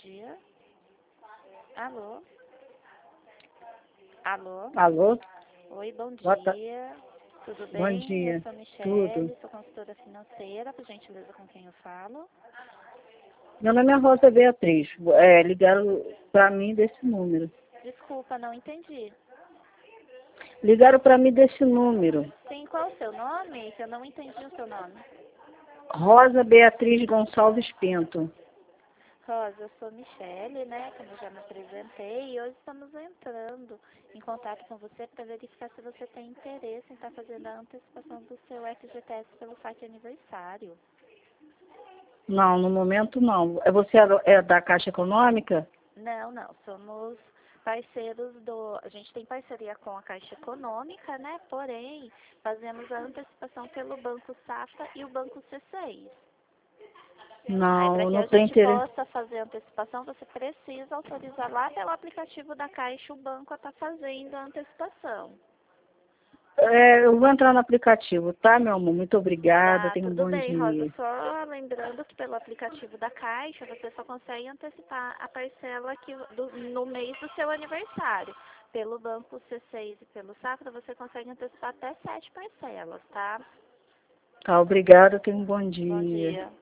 dia. Alô? Alô? Alô? Oi, bom Boa dia. Tudo Bom bem? dia. Eu sou a Michele, Tudo. sou consultora financeira, por gentileza, com quem eu falo? Meu nome é Rosa Beatriz. Ligaram para mim desse número. Desculpa, não entendi. Ligaram para mim desse número. Sim, qual o seu nome? Que eu não entendi o seu nome. Rosa Beatriz Gonçalves Pinto. Rosa, eu sou Michele, né, como eu já me apresentei, e hoje estamos entrando em contato com você para verificar se você tem interesse em estar fazendo a antecipação do seu FGTS pelo saque aniversário. Não, no momento não. Você é da Caixa Econômica? Não, somos parceiros A gente tem parceria com a Caixa Econômica, né, porém, fazemos a antecipação pelo Banco Safra e o Banco C6. Aí, Não, para eu que a não tenho gente interesse. possa fazer a antecipação, você precisa autorizar lá pelo aplicativo da Caixa o banco a estar fazendo a antecipação. Eu vou entrar no aplicativo, tá, meu amor? Muito obrigada. Tá, Tenha um tudo bom bem, Rosa. dia. Só lembrando que pelo aplicativo da Caixa, você só consegue antecipar a parcela no mês do seu aniversário. Pelo Banco C6 e pelo Safra, você consegue antecipar até 7 parcelas, tá? Tá, obrigada. Tenha um bom Bom dia. dia.